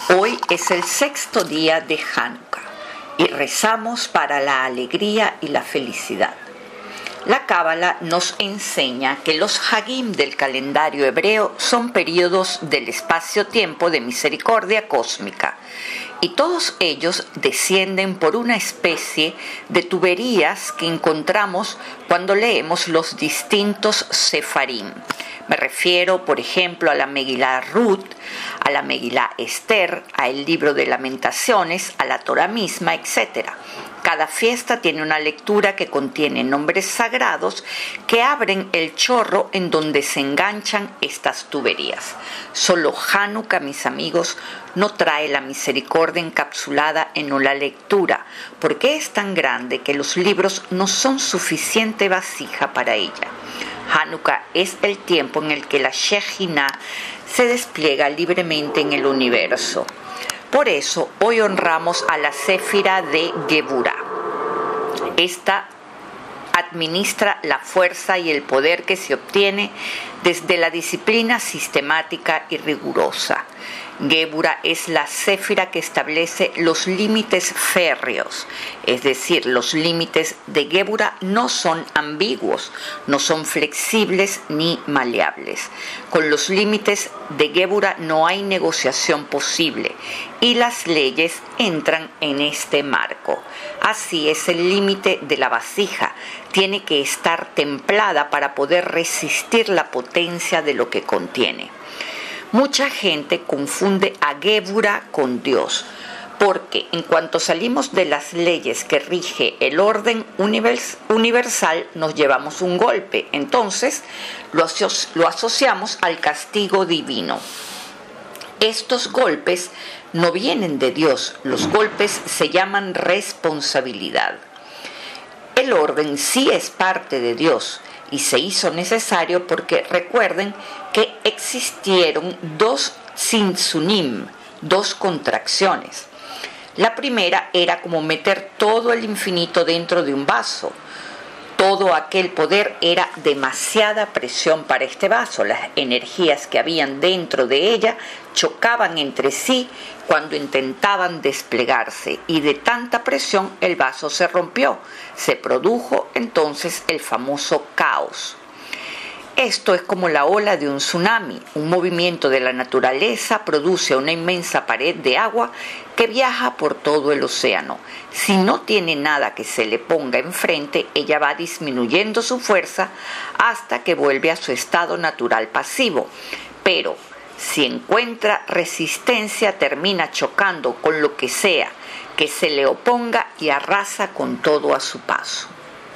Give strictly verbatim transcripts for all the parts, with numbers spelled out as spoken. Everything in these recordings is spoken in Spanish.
Hoy es el sexto día de Hanukkah y rezamos para la alegría y la felicidad. La Cábala nos enseña que los Hagim del calendario hebreo son periodos del espacio-tiempo de misericordia cósmica, y todos ellos descienden por una especie de tuberías que encontramos cuando leemos los distintos Sefarim. Me refiero, por ejemplo, a la Megilá Ruth, a la Megilá Esther, al libro de Lamentaciones, a la Torá misma, etcétera. Cada fiesta tiene una lectura que contiene nombres sagrados que abren el chorro en donde se enganchan estas tuberías. Solo Hanukkah, mis amigos, no trae la misericordia encapsulada en una lectura, porque es tan grande que los libros no son suficiente vasija para ella. Hanukkah es el tiempo en el que la Shejinah se despliega libremente en el universo. Por eso, hoy honramos a la Séfira de Geburah. Esta administra la fuerza y el poder que se obtiene desde la disciplina sistemática y rigurosa. Geburah es la Séfira que establece los límites férreos, es decir, los límites de Geburah no son ambiguos, no son flexibles ni maleables. Con los límites de Geburah no hay negociación posible y las leyes entran en este marco. Así es el límite de la vasija, tiene que estar templada para poder resistir la potencia de lo que contiene. Mucha gente confunde a Geburah con Dios, porque en cuanto salimos de las leyes que rige el orden univers- universal, nos llevamos un golpe. Entonces lo, aso- lo asociamos al castigo divino. Estos golpes no vienen de Dios, los golpes se llaman responsabilidad. El orden sí es parte de Dios y se hizo necesario porque recuerden que existieron dos tzintzunim, dos contracciones. La primera era como meter todo el infinito dentro de un vaso. Todo aquel poder era demasiada presión para este vaso. Las energías que habían dentro de ella chocaban entre sí cuando intentaban desplegarse, y de tanta presión el vaso se rompió. Se produjo entonces el famoso caos. Esto es como la ola de un tsunami. Un movimiento de la naturaleza produce una inmensa pared de agua que viaja por todo el océano. Si no tiene nada que se le ponga enfrente, ella va disminuyendo su fuerza hasta que vuelve a su estado natural pasivo. Pero si encuentra resistencia, termina chocando con lo que sea que se le oponga y arrasa con todo a su paso.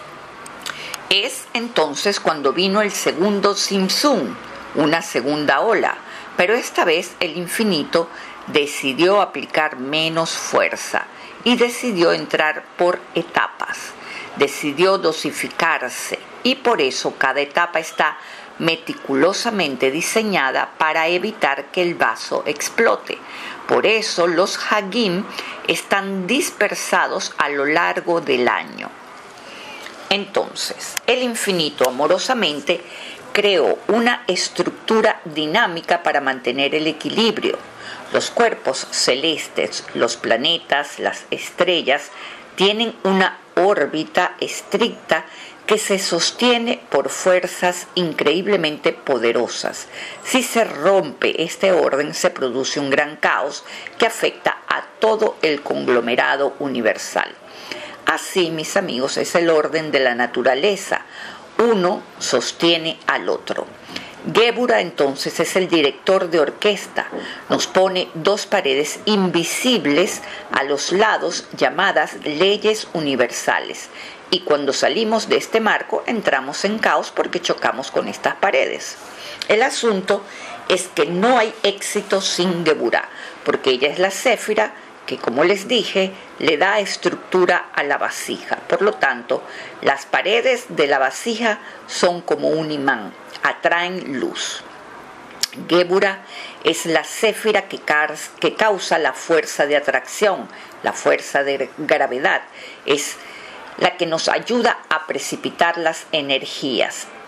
Es entonces cuando vino el segundo Tzimtzum, una segunda ola, pero esta vez el infinito decidió aplicar menos fuerza y decidió entrar por etapas, decidió dosificarse, y por eso cada etapa está meticulosamente diseñada para evitar que el vaso explote. Por eso los Hagim están dispersados a lo largo del año. Entonces, el infinito amorosamente creó una estructura dinámica para mantener el equilibrio. Los cuerpos celestes, los planetas, las estrellas, tienen una órbita estricta que se sostiene por fuerzas increíblemente poderosas. Si se rompe este orden, se produce un gran caos que afecta a todo el conglomerado universal. Así, mis amigos, es el orden de la naturaleza. Uno sostiene al otro. Geburah entonces es el director de orquesta. Nos pone dos paredes invisibles a los lados llamadas leyes universales. Y cuando salimos de este marco entramos en caos porque chocamos con estas paredes. El asunto es que no hay éxito sin Geburah, porque ella es la Séfira que, como les dije, le da estructura a la vasija. Por lo tanto, las paredes de la vasija son como un imán, atraen luz. Geburah es la Séfira que, que causa la fuerza de atracción, la fuerza de gravedad. Es la que nos ayuda a precipitar las energías.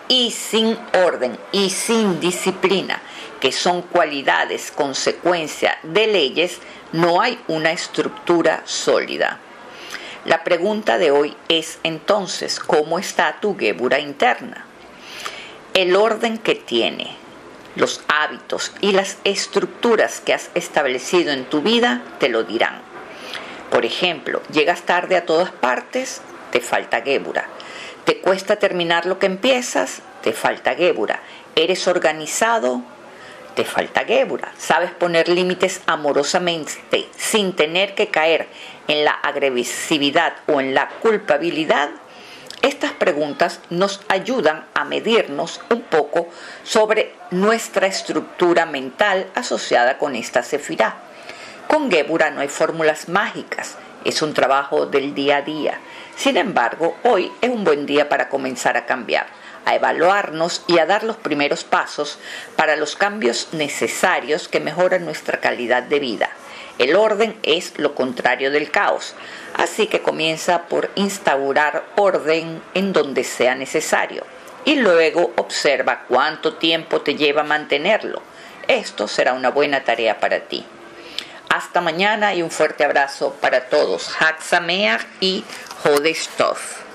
y sin orden y sin disciplina, que son cualidades consecuencia de leyes, no hay una estructura sólida. La pregunta de hoy es entonces, ¿cómo está tu gébura interna? El orden que tiene, los hábitos y las estructuras que has establecido en tu vida te lo dirán. Por ejemplo, llegas tarde a todas partes, te falta gébura. Te cuesta terminar lo que empiezas, te falta gébura. Eres organizado, te falta gébura. Sabes poner límites amorosamente sin tener que caer en la agresividad o en la culpabilidad. Estas preguntas nos ayudan a medirnos un poco sobre nuestra estructura mental asociada con esta sefirá. Con gébura no hay fórmulas mágicas, es un trabajo del día a día. Sin embargo, hoy es un buen día para comenzar a cambiar, a evaluarnos y a dar los primeros pasos para los cambios necesarios que mejoran nuestra calidad de vida. El orden es lo contrario del caos, así que comienza por instaurar orden en donde sea necesario y luego observa cuánto tiempo te lleva mantenerlo. Esto será una buena tarea para ti. Hasta mañana y un fuerte abrazo para todos. Hag Sameach y Hodesh Tov.